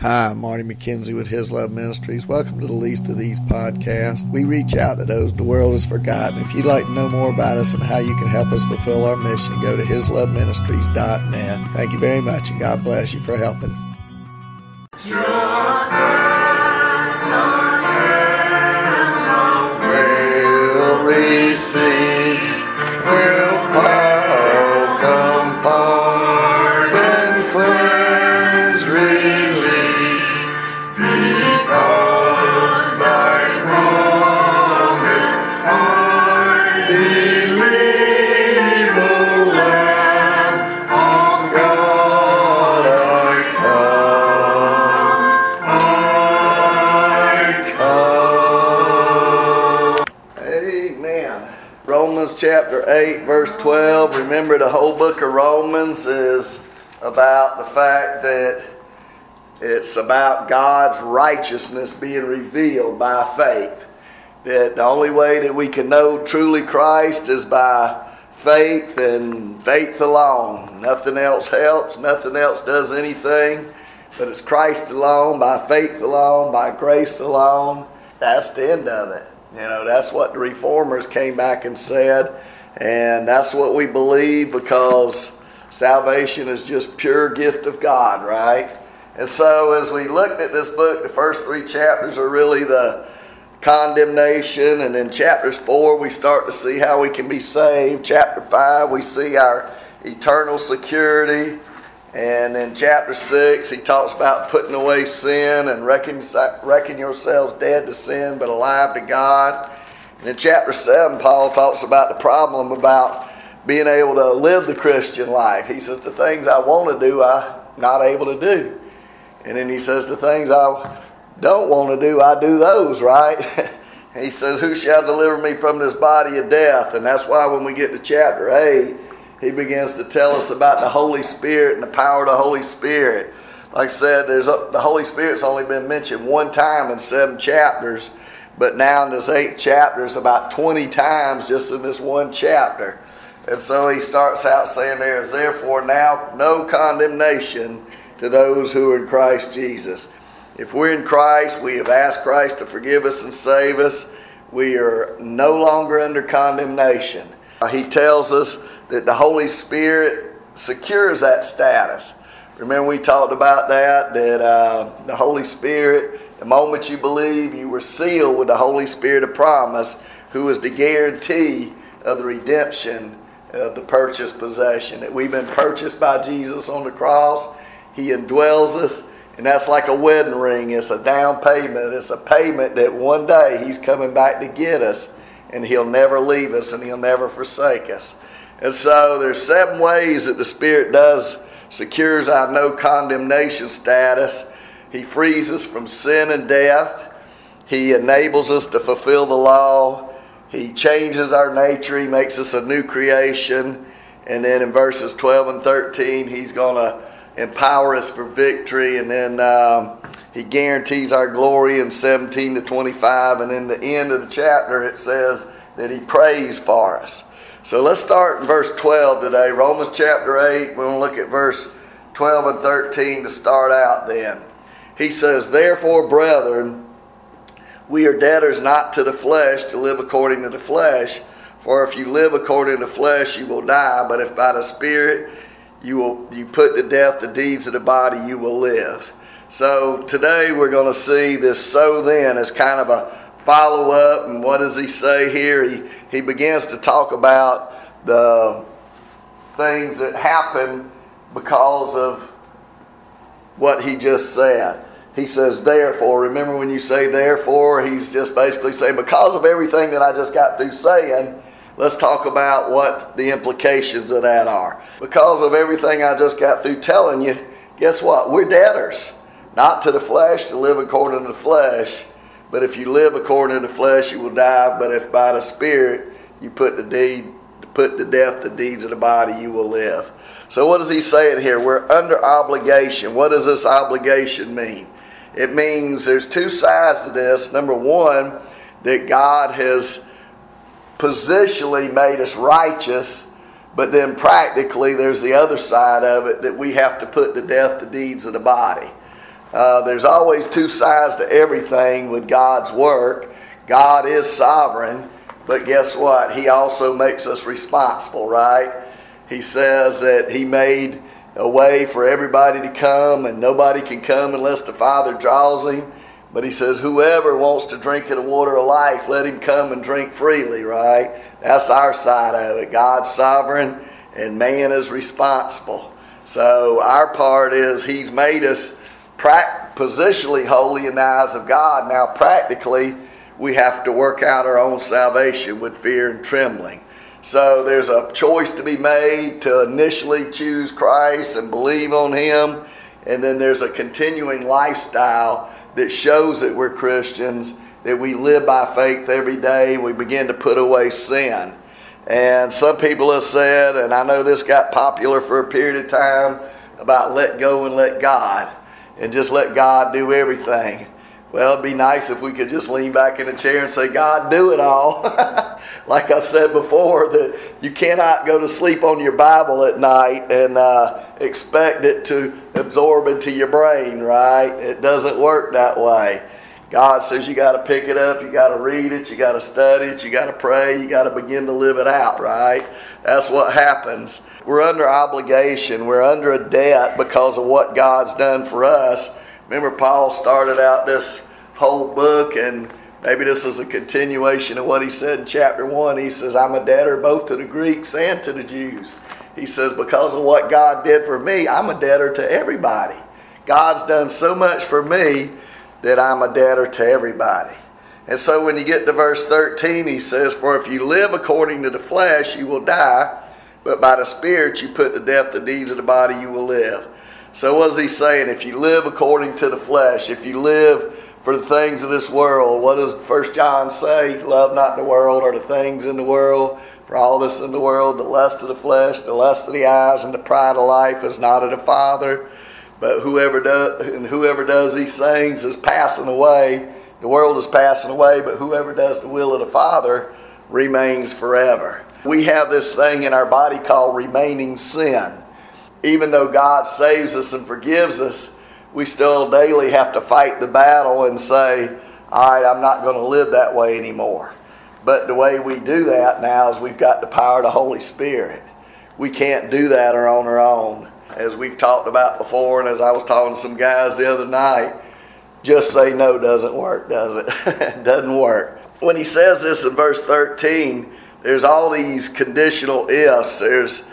Hi, I'm Marty McKenzie with His Love Ministries. Welcome to the Least of These podcasts. We reach out to those the world has forgotten. If you'd like to know more about us and how you can help us fulfill our mission, go to hisloveministries.net. Thank you very much, and God bless you for helping. Will receive, will power come pardon, cleanse, relief, because thy promise I believe, O Lamb of God, I come. Amen. Romans chapter 8, verse 12. Remember, the whole book of Romans is about the fact that it's about God's righteousness being revealed by faith. That the only way that we can know truly Christ is by faith and faith alone. Nothing else helps. Nothing else does anything. But it's Christ alone, by faith alone, by grace alone. That's the end of it. You know, that's what the Reformers came back and said. And that's what we believe, because salvation is just pure gift of God, right? And so as we looked at this book, the first 3 chapters are really the condemnation. And in chapters 4, we start to see how we can be saved. Chapter 5, we see our eternal security. And in chapter 6, he talks about putting away sin and reckon yourselves dead to sin but alive to God. And in chapter 7, Paul talks about the problem about being able to live the Christian life. He says, the things I want to do, I'm not able to do. And then he says, the things I don't want to do, I do those, right? He says, who shall deliver me from this body of death? And that's why when we get to chapter 8, he begins to tell us about the Holy Spirit and the power of the Holy Spirit. Like I said, the Holy Spirit's only been mentioned one time in 7 chapters, but now in this 8th chapter, it's about 20 times just in this one chapter. And so he starts out saying there is therefore now no condemnation to those who are in Christ Jesus. If we're in Christ, we have asked Christ to forgive us and save us. We are no longer under condemnation. He tells us that the Holy Spirit secures that status. Remember we talked about that the Holy Spirit, the moment you believe, you were sealed with the Holy Spirit of promise, who is the guarantee of the redemption of the purchased possession. That we've been purchased by Jesus on the cross. He indwells us, and that's like a wedding ring. It's a down payment. It's a payment that one day He's coming back to get us, and He'll never leave us, and He'll never forsake us. And so there's 7 ways that the Spirit secures our no condemnation status. He frees us from sin and death. He enables us to fulfill the law. He changes our nature. He makes us a new creation. And then in verses 12 and 13, He's going to empower us for victory. And then He guarantees our glory in 17 to 25. And in the end of the chapter, it says that He prays for us. So let's start in verse 12 today. Romans chapter 8. We're going to look at verse 12 and 13 to start out then. He says, therefore, brethren, we are debtors not to the flesh to live according to the flesh. For if you live according to the flesh, you will die. But if by the Spirit you put to death the deeds of the body, you will live. So today we're going to see this so then as kind of a follow-up. And what does he say here? He begins to talk about the things that happen because of what he just said. He says, therefore. Remember when you say therefore, he's just basically saying, because of everything that I just got through saying, let's talk about what the implications of that are. Because of everything I just got through telling you, guess what? We're debtors. Not to the flesh, to live according to the flesh. But if you live according to the flesh, you will die. But if by the Spirit you put to death the deeds of the body, you will live. So what is he saying here? We're under obligation. What does this obligation mean? It means there's 2 sides to this. Number 1, that God has positionally made us righteous, but then practically there's the other side of it, that we have to put to death the deeds of the body. There's always two sides to everything with God's work. God is sovereign, but guess what? He also makes us responsible, right? He says that He made a way for everybody to come, and nobody can come unless the Father draws him. But He says, whoever wants to drink of the water of life, let him come and drink freely, right? That's our side of it. God's sovereign, and man is responsible. So our part is He's made us positionally holy in the eyes of God. Now practically, we have to work out our own salvation with fear and trembling. So there's a choice to be made to initially choose Christ and believe on Him. And then there's a continuing lifestyle that shows that we're Christians, that we live by faith every day. We begin to put away sin. And some people have said, and I know this got popular for a period of time, about let go and let God. And just let God do everything. Well, it'd be nice if we could just lean back in a chair and say, God, do it all. Like I said before, that you cannot go to sleep on your Bible at night and expect it to absorb into your brain, right? It doesn't work that way. God says you got to pick it up, you got to read it, you got to study it, you got to pray, you got to begin to live it out, right? That's what happens. We're under obligation, we're under a debt because of what God's done for us. Remember, Paul started out this whole book, and maybe this is a continuation of what he said in chapter 1. He says, I'm a debtor both to the Greeks and to the Jews. He says, because of what God did for me, I'm a debtor to everybody. God's done so much for me that I'm a debtor to everybody. And so when you get to verse 13, he says, for if you live according to the flesh, you will die, but by the Spirit you put to death the deeds of the body, you will live. So what is he saying? If you live according to the flesh, if you live for the things of this world, what does 1 John say? Love not the world or the things in the world. For all this in the world, the lust of the flesh, the lust of the eyes, and the pride of life is not of the Father. But whoever does these things is passing away. The world is passing away, but whoever does the will of the Father remains forever. We have this thing in our body called remaining sin. Even though God saves us and forgives us, we still daily have to fight the battle and say, all right, I'm not going to live that way anymore. But the way we do that now is we've got the power of the Holy Spirit. We can't do that on our own. As we've talked about before, and as I was talking to some guys the other night, just say no doesn't work, does it? It doesn't work. When he says this in verse 13, there's all these conditional ifs. There's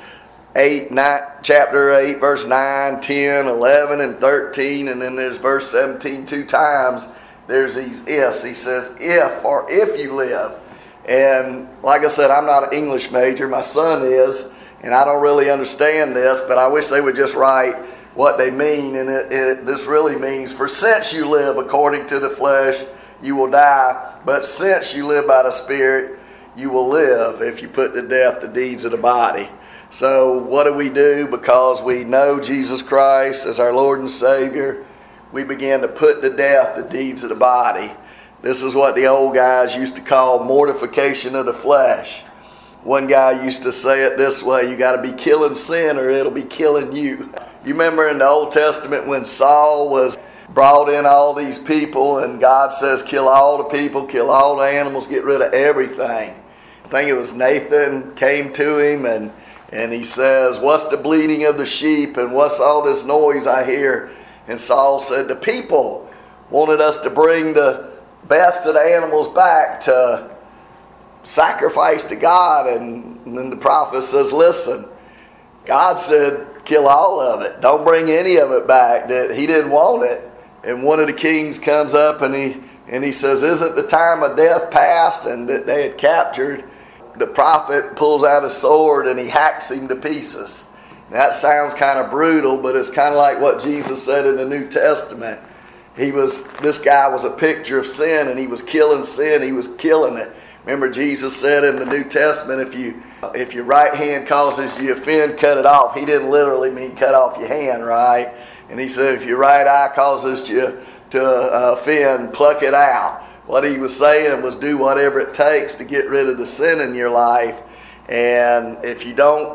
chapter 8, verse 9, 10, 11, and 13, and then there's verse 17 two times. There's these ifs. He says, if or if you live. And like I said, I'm not an English major. My son is, and I don't really understand this, but I wish they would just write what they mean. And this really means, for since you live according to the flesh, you will die. But since you live by the Spirit, you will live if you put to death the deeds of the body. So what do we do? Because we know Jesus Christ as our Lord and Savior, we begin to put to death the deeds of the body. This is what the old guys used to call mortification of the flesh. One guy used to say it this way, you got to be killing sin or it'll be killing you. You remember in the Old Testament when Saul was brought in all these people and God says kill all the people, kill all the animals, get rid of everything. I think it was Nathan came to him and he says, what's the bleating of the sheep and what's all this noise I hear? And Saul said, the people wanted us to bring the best of the animals back to sacrifice to God. And then the prophet says, listen, God said kill all of it. Don't bring any of it back. That he didn't want it. And one of the kings comes up and he says, isn't the time of death past? And that they had captured. The prophet pulls out his sword and he hacks him to pieces. That sounds kind of brutal, but it's kind of like what Jesus said in the New Testament. This guy was a picture of sin, and he was killing sin. He was killing it. Remember, Jesus said in the New Testament, if your right hand causes you offend, cut it off. He didn't literally mean cut off your hand, right? And he said, if your right eye causes you to offend, pluck it out. What he was saying was do whatever it takes to get rid of the sin in your life. And if you don't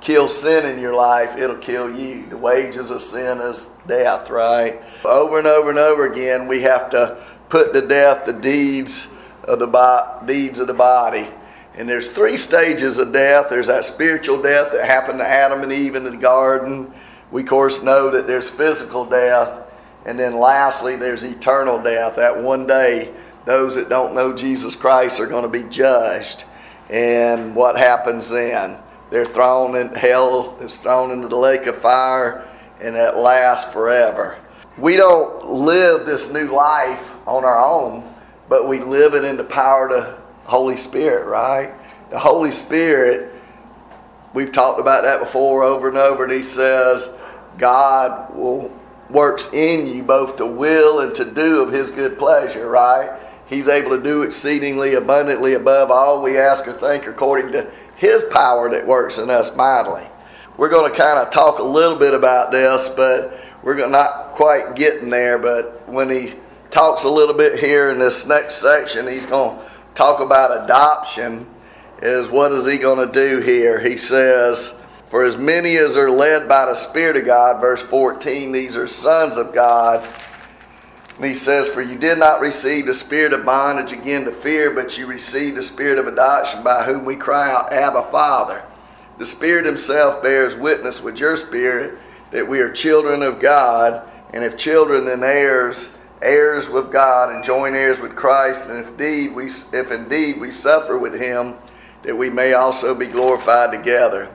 kill sin in your life, it'll kill you. The wages of sin is death, right? Over and over and over again, we have to put to death the deeds of the body. And there's 3 stages of death. There's that spiritual death that happened to Adam and Eve in the garden. We, of course, know that there's physical death. And then lastly, there's eternal death. That one day, those that don't know Jesus Christ are going to be judged. And what happens then? They're thrown in hell. It's thrown into the lake of fire, and that lasts forever. We don't live this new life on our own, but we live it in the power of the Holy Spirit, right? The Holy Spirit, we've talked about that before over and over, and he says God works in you both to will and to do of his good pleasure, right? He's able to do exceedingly abundantly above all we ask or think according to his power that works in us mightily. We're going to kind of talk a little bit about this, but we're not quite getting there. But when he talks a little bit here in this next section, he's going to talk about adoption. Is what is he going to do here? He says, for as many as are led by the Spirit of God, verse 14, these are sons of God. And he says, for you did not receive the spirit of bondage again to fear, but you received the spirit of adoption, by whom we cry out, Abba, Father. The Spirit himself bears witness with your spirit that we are children of God, and if children, then heirs, heirs with God, and joint heirs with Christ, and if indeed we suffer with him, that we may also be glorified together.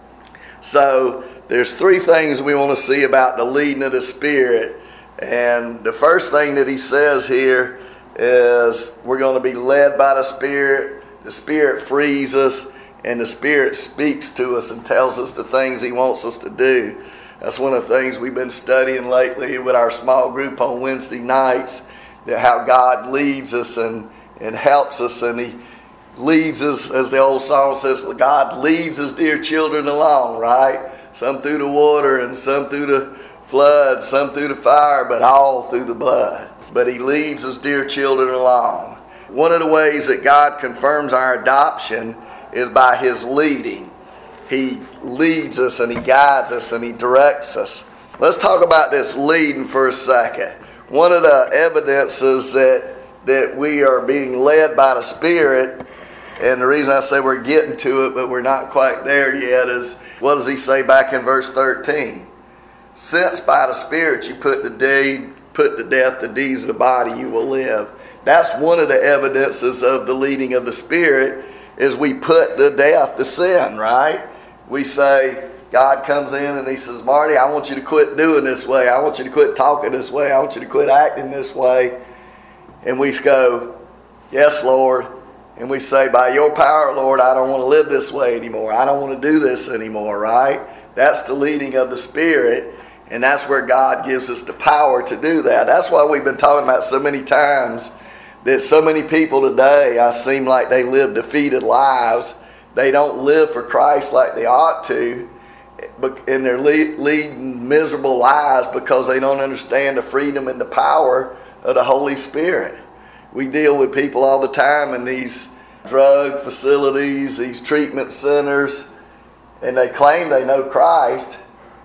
So there's 3 things we want to see about the leading of the Spirit. And the first thing that he says here is we're going to be led by the Spirit. The Spirit frees us, and the Spirit speaks to us and tells us the things he wants us to do. That's one of the things we've been studying lately with our small group on Wednesday nights, that how God leads us and helps us, and he leads us, as the old song says, God leads his dear children along, right? Some through the water and some through the flood, some through the fire, but all through the blood. But he leads his dear children along. One of the ways that God confirms our adoption is by his leading. He leads us and he guides us and he directs us. Let's talk about this leading for a second. One of the evidences that we are being led by the Spirit, and the reason I say we're getting to it but we're not quite there yet, is what does he say back in verse 13? Since by the Spirit you put to death the deeds of the body, you will live. That's one of the evidences of the leading of the Spirit, is we put to death the sin, right? We say, God comes in and he says, Marty, I want you to quit doing this way. I want you to quit talking this way. I want you to quit acting this way. And we go, yes, Lord. And we say, by your power, Lord, I don't want to live this way anymore. I don't want to do this anymore, right? That's the leading of the Spirit. And that's where God gives us the power to do that. That's why we've been talking about so many times that so many people today, I seem like they live defeated lives. They don't live for Christ like they ought to. And they're leading miserable lives because they don't understand the freedom and the power of the Holy Spirit. We deal with people all the time in these drug facilities, these treatment centers, and they claim they know Christ,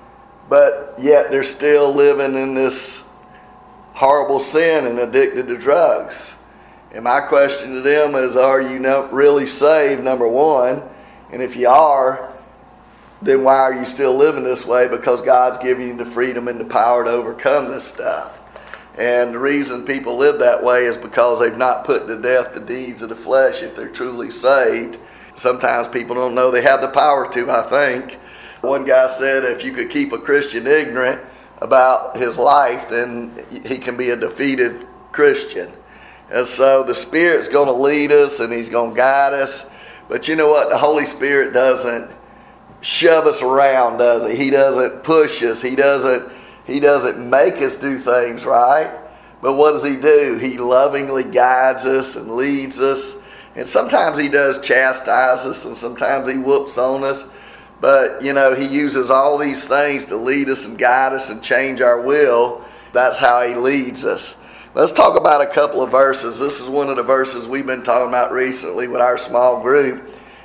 but yet they're still living in this horrible sin and addicted to drugs. And my question to them is, are you not really saved, number one? And if you are, then why are you still living this way? Because God's giving you the freedom and the power to overcome this stuff. And the reason people live that way is because they've not put to death the deeds of the flesh if they're truly saved. Sometimes people don't know they have the power to, I think. One guy said if you could keep a Christian ignorant about his life, then he can be a defeated Christian. And so the Spirit's going to lead us and he's going to guide us. But you know what? The Holy Spirit doesn't shove us around, does he? He doesn't push us. He doesn't make us do things, right? But what does he do? He lovingly guides us and leads us. And sometimes he does chastise us and sometimes he whoops on us. But, you know, he uses all these things to lead us and guide us and change our will. That's how he leads us. Let's talk about a couple of verses. This is one of the verses we've been talking about recently with our small group.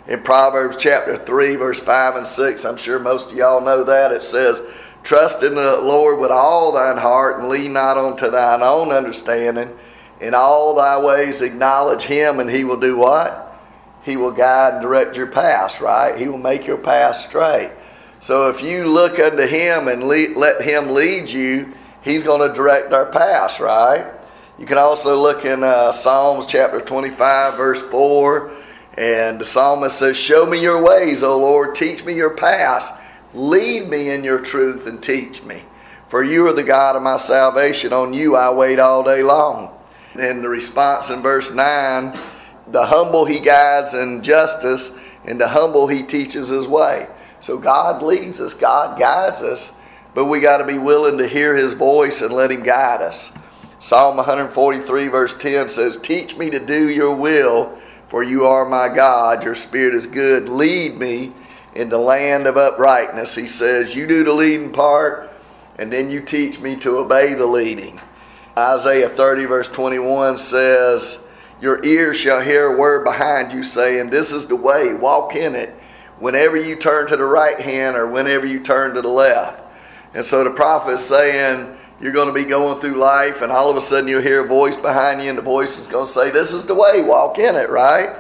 In Proverbs chapter 3, verse 5 and 6, I'm sure most of y'all know that. It says, trust in the Lord with all thine heart, and lean not unto thine own understanding. In all thy ways acknowledge him, and he will do what? He will guide and direct your paths, right? He will make your path straight. So if you look unto him and let him lead you, he's going to direct our paths, right? You can also look in Psalms chapter 25, verse 4. And the psalmist says, show me your ways, O Lord. Teach me your paths. Lead me in your truth and teach me. For you are the God of my salvation. On you I wait all day long. And the response in verse 9, the humble he guides in justice, and the humble he teaches his way. So God leads us, God guides us, but we got to be willing to hear his voice and let him guide us. Psalm 143 verse 10 says, teach me to do your will, for you are my God. Your spirit is good. Lead me in the land of uprightness. He says, you do the leading part, and then you teach me to obey the leading. Isaiah 30 verse 21 says, your ears shall hear a word behind you saying, this is the way, walk in it, whenever you turn to the right hand or whenever you turn to the left. And so the prophet is saying, you're going to be going through life, and all of a sudden you'll hear a voice behind you, and the voice is going to say, this is the way, walk in it, right?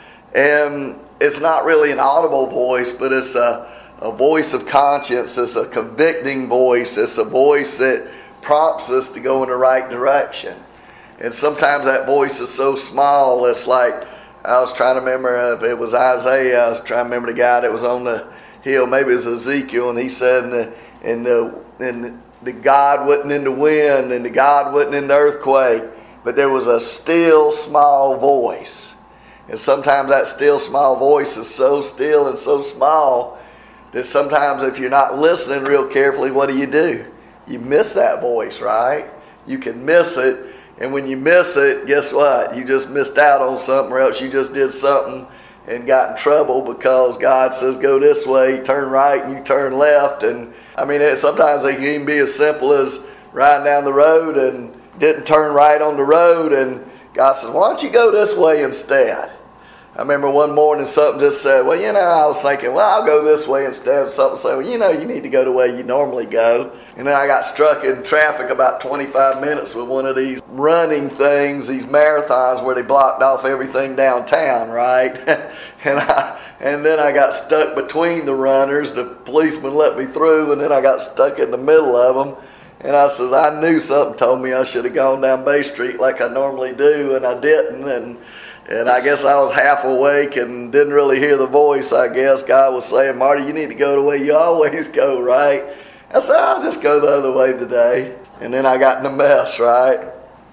And it's not really an audible voice, but it's a voice of conscience. It's a convicting voice. It's a voice that prompts us to go in the right direction. And sometimes that voice is so small, it's like, I was trying to remember if it was Isaiah, I was trying to remember the guy that was on the hill, maybe it was Ezekiel, and he said, and the God wasn't in the wind, and the God wasn't in the earthquake, but there was a still small voice. And sometimes that still small voice is so still and so small that sometimes if you're not listening real carefully, what do? You miss that voice, right? You can miss it, and when you miss it, guess what? You just missed out on something, or else you just did something and got in trouble because God says go this way, turn right, and you turn left. And I mean, sometimes it can even be as simple as riding down the road and didn't turn right on the road, and God says, why don't you go this way instead? I remember one morning something just said, well, I was thinking, well, I'll go this way instead. Something said, well, you need to go the way you normally go. And then I got struck in traffic about 25 minutes with one of these running things, these marathons where they blocked off everything downtown, right? And then I got stuck between the runners. The policeman let me through, and then I got stuck in the middle of them. And I said, I knew something told me I should have gone down Bay Street like I normally do, and I didn't. And I guess I was half awake and didn't really hear the voice, I guess. God was saying, Marty, you need to go the way you always go, right? I said, I'll just go the other way today. And then I got in a mess, right?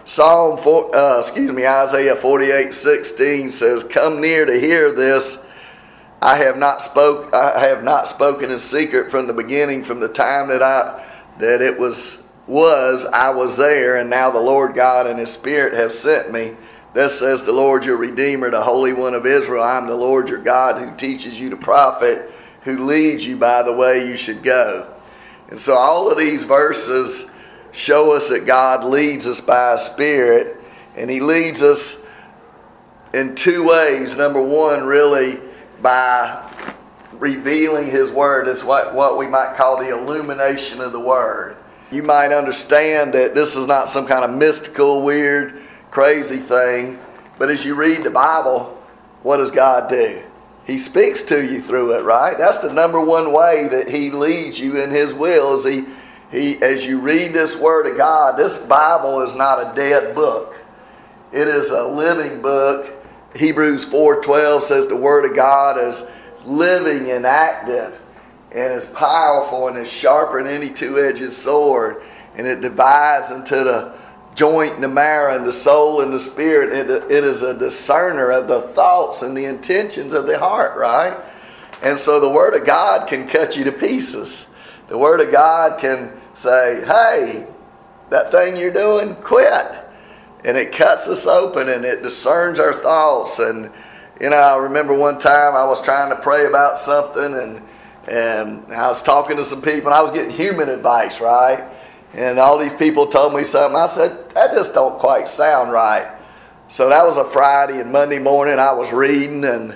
Isaiah 48:16 says, come near to hear this. I have not spoken in secret from the beginning, from the time that I was there, and now the Lord God and his Spirit have sent me. Thus says the Lord your Redeemer, the Holy One of Israel. I am the Lord your God who teaches you to profit, who leads you by the way you should go. And so all of these verses show us that God leads us by his Spirit, and he leads us in two ways. Number one, really by revealing his word. It's what we might call the illumination of the word. You might understand that this is not some kind of mystical, weird, crazy thing, but as you read the Bible, what does God do? He speaks to you through it, right? That's the number one way that he leads you in his will. Is he as you read this word of God, this Bible is not a dead book. It is a living book. Hebrews 4:12 says the word of God is living and active, and is powerful, and is sharper than any two-edged sword, and it divides into the joint and the marrow and the soul and the spirit. It is a discerner of the thoughts and the intentions of the heart, right? And so the word of God can cut you to pieces. The word of God can say, hey, that thing you're doing, quit. And it cuts us open, and it discerns our thoughts. And I remember one time I was trying to pray about something, and I was talking to some people, and I was getting human advice, right? And all these people told me something. I said, that just don't quite sound right. So that was a Friday, and Monday morning I was reading, and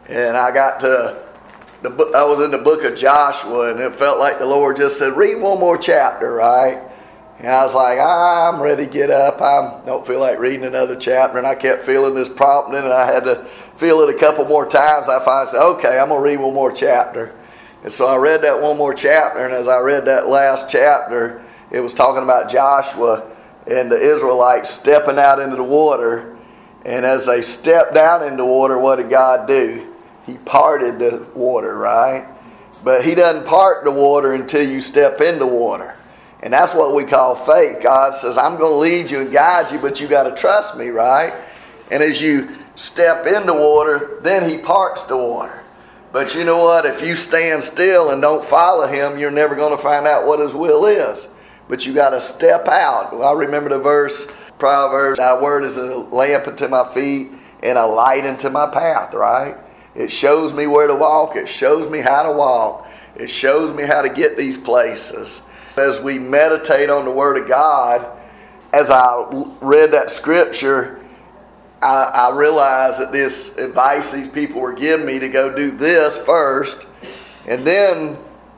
And I got to I was in the book of Joshua, and it felt like the Lord just said, read one more chapter, right? And I was like, I'm ready to get up. I don't feel like reading another chapter. And I kept feeling this prompting, and I had to feel it a couple more times. I finally said, okay, I'm going to read one more chapter. And so I read that one more chapter, and as I read that last chapter, it was talking about Joshua and the Israelites stepping out into the water. And as they stepped down into the water, what did God do? He parted the water, right? But He doesn't part the water until you step into water. And that's what we call faith. God says, I'm going to lead you and guide you, but you got to trust me, right? And as you step into water, then He parts the water. But you know what? If you stand still and don't follow Him, you're never going to find out what His will is. But you got to step out. Well, I remember the verse, Proverbs, Thy word is a lamp unto my feet and a light unto my path, right? It shows me where to walk. It shows me how to walk. It shows me how to get these places. As we meditate on the Word of God, as I read that scripture, I realized that this advice these people were giving me to go do this first. And then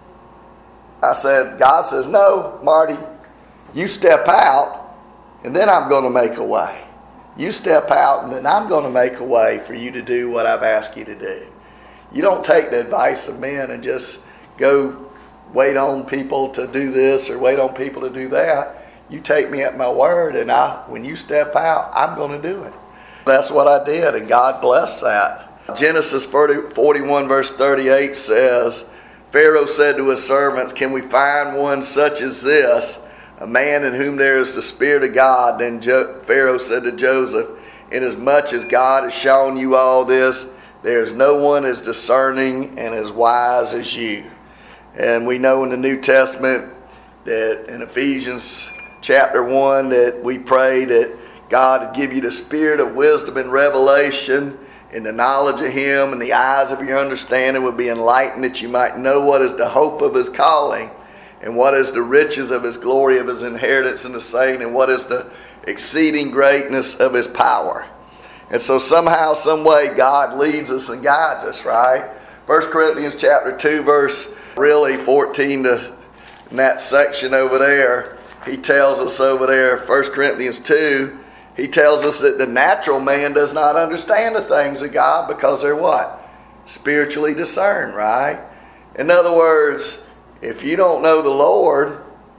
I said, God says, no, Marty, you step out, and then I'm going to make a way. You step out, and then I'm going to make a way for you to do what I've asked you to do. You don't take the advice of men and just go wait on people to do this or wait on people to do that. You take me at my word, and when you step out, I'm going to do it. That's what I did, and God blessed that. Genesis 41 verse 38 says, Pharaoh said to his servants, can we find one such as this, a man in whom there is the Spirit of God? Then Pharaoh said to Joseph, inasmuch as God has shown you all this, there is no one as discerning and as wise as you. And we know in the New Testament that in Ephesians chapter 1 that we pray that God would give you the spirit of wisdom and revelation and the knowledge of Him, and the eyes of your understanding would be enlightened, that you might know what is the hope of His calling, and what is the riches of His glory, of His inheritance in the saints, and what is the exceeding greatness of His power. And so somehow, some way, God leads us and guides us, right? 1 Corinthians chapter 2, verse 14 to in that section over there, he tells us over there, 1 Corinthians 2, he tells us that the natural man does not understand the things of God because they're what? Spiritually discerned, right? In other words, if you don't know the Lord,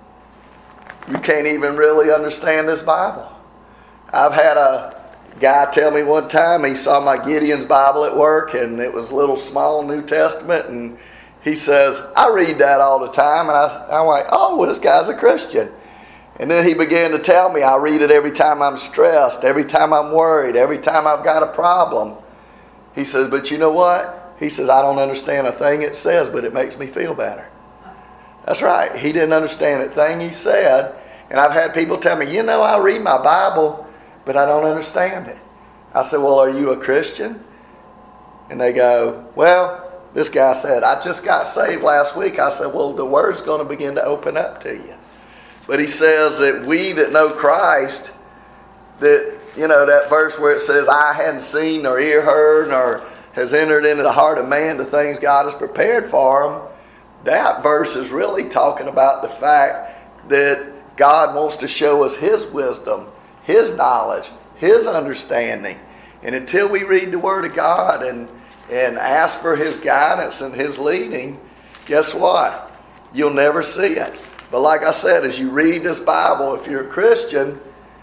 you can't even really understand this Bible. I've had a guy tell me one time he saw my Gideon's Bible at work, and it was a little small New Testament, and he says, I read that all the time. And I'm like, oh, well, this guy's a Christian. And then he began to tell me I read it every time I'm stressed, every time I'm worried, every time I've got a problem. He says, but you know what? He says, I don't understand a thing it says, but it makes me feel better. That's right. He didn't understand a thing he said. And I've had people tell me, I read my Bible, but I don't understand it. I said, well, are you a Christian? And they go, well, this guy said, I just got saved last week. I said, well, the Word's going to begin to open up to you. But he says that we that know Christ, that, that verse where it says, I hadn't seen nor ear heard nor has entered into the heart of man the things God has prepared for him. That verse is really talking about the fact that God wants to show us His wisdom, His knowledge, His understanding. And until we read the Word of God and ask for His guidance and His leading, guess what? You'll never see it. But like I said, as you read this Bible, if you're a Christian,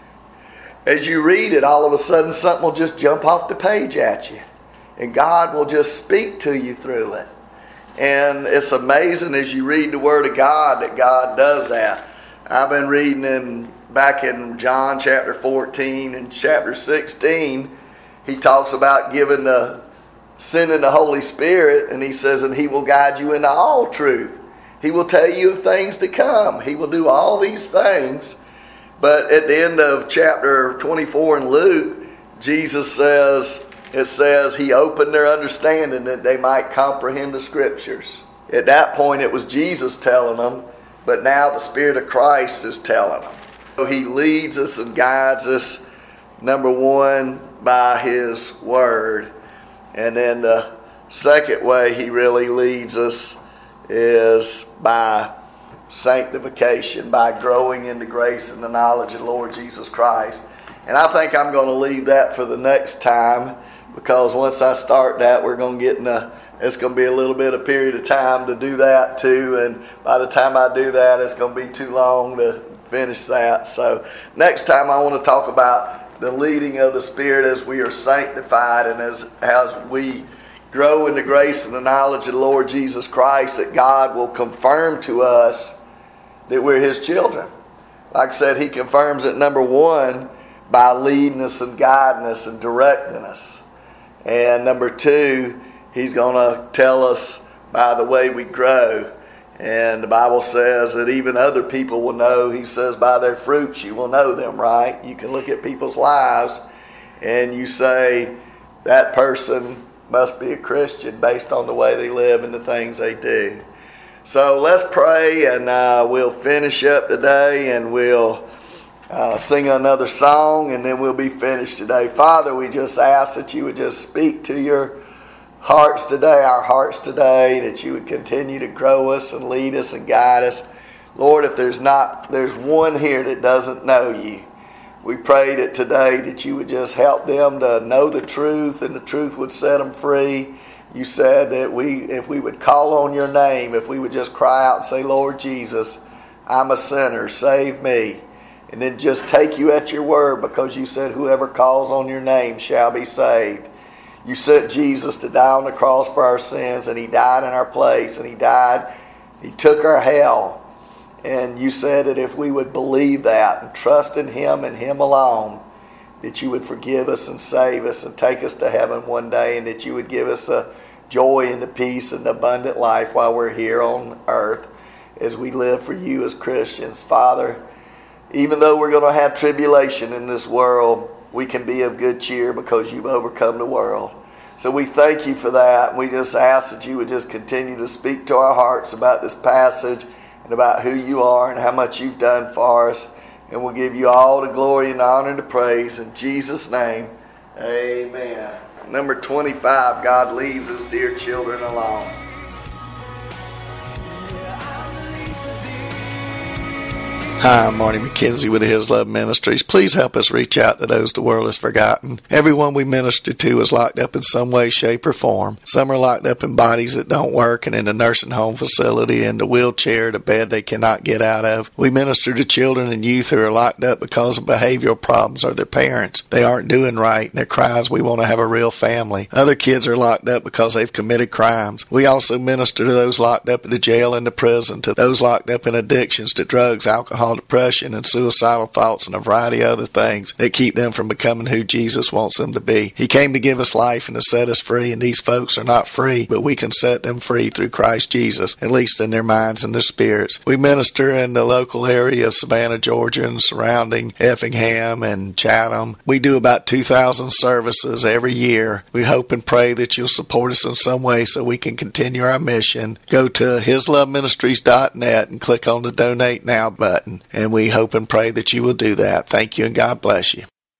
as you read it, all of a sudden something will just jump off the page at you. And God will just speak to you through it. And it's amazing as you read the Word of God that God does that. I've been reading back in John chapter 14 and chapter 16, he talks about sending the Holy Spirit, and he says, and He will guide you into all truth. He will tell you of things to come. He will do all these things. But at the end of chapter 24 in Luke, it says He opened their understanding that they might comprehend the Scriptures. At that point it was Jesus telling them, but now the Spirit of Christ is telling them. So He leads us and guides us, number one, by His Word. And then the second way he really leads us is by sanctification, by growing in the grace and the knowledge of the Lord Jesus Christ. And I think I'm going to leave that for the next time, because once I start that, we're going to get it's going to be a little bit of period of time to do that too, and by the time I do that, it's going to be too long to finish that. So next time I want to talk about the leading of the Spirit as we are sanctified, and as we grow in the grace and the knowledge of the Lord Jesus Christ, that God will confirm to us that we're His children. Like I said, He confirms it, number one, by leading us and guiding us and directing us. And number two, He's going to tell us by the way we grow. And the Bible says that even other people will know. He says, by their fruits you will know them, right? You can look at people's lives and you say, that person must be a Christian based on the way they live and the things they do. So let's pray, and we'll finish up today, and we'll sing another song, and then we'll be finished today. Father, we just ask that you would just speak to your hearts today, our hearts today, that you would continue to grow us and lead us and guide us. Lord, if there's one here that doesn't know you, we pray that today that you would just help them to know the truth, and the truth would set them free. You said that if we would call on your name, if we would just cry out and say, Lord Jesus, I'm a sinner, save me. And then just take you at your word, because you said whoever calls on your name shall be saved. You sent Jesus to die on the cross for our sins, and He died in our place, and He died. He took our hell. And you said that if we would believe that and trust in Him and Him alone, that you would forgive us and save us and take us to heaven one day, and that you would give us the joy and the peace and the abundant life while we're here on earth as we live for you as Christians. Father, even though we're going to have tribulation in this world, we can be of good cheer because you've overcome the world. So we thank you for that. We just ask that you would just continue to speak to our hearts about this passage and about who you are and how much you've done for us. And we'll give you all the glory and honor and the praise. In Jesus' name, amen. Number 25, God leaves His dear children alone. Hi, I'm Marty McKenzie with His Love Ministries. Please help us reach out to those the world has forgotten. Everyone we minister to is locked up in some way, shape, or form. Some are locked up in bodies that don't work and in the nursing home facility, in the wheelchair, the bed they cannot get out of. We minister to children and youth who are locked up because of behavioral problems or their parents. They aren't doing right, and their cries, we want to have a real family. Other kids are locked up because they've committed crimes. We also minister to those locked up in the jail and the prison, to those locked up in addictions to drugs, alcohol, depression, and suicidal thoughts, and a variety of other things that keep them from becoming who Jesus wants them to be. He came to give us life and to set us free, and these folks are not free, but we can set them free through Christ Jesus, at least in their minds and their spirits. We minister in the local area of Savannah, Georgia, and surrounding Effingham and Chatham. We do about 2,000 services every year. We hope and pray that you'll support us in some way so we can continue our mission. Go to hisloveministries.net and click on the Donate Now button. And we hope and pray that you will do that. Thank you, and God bless you.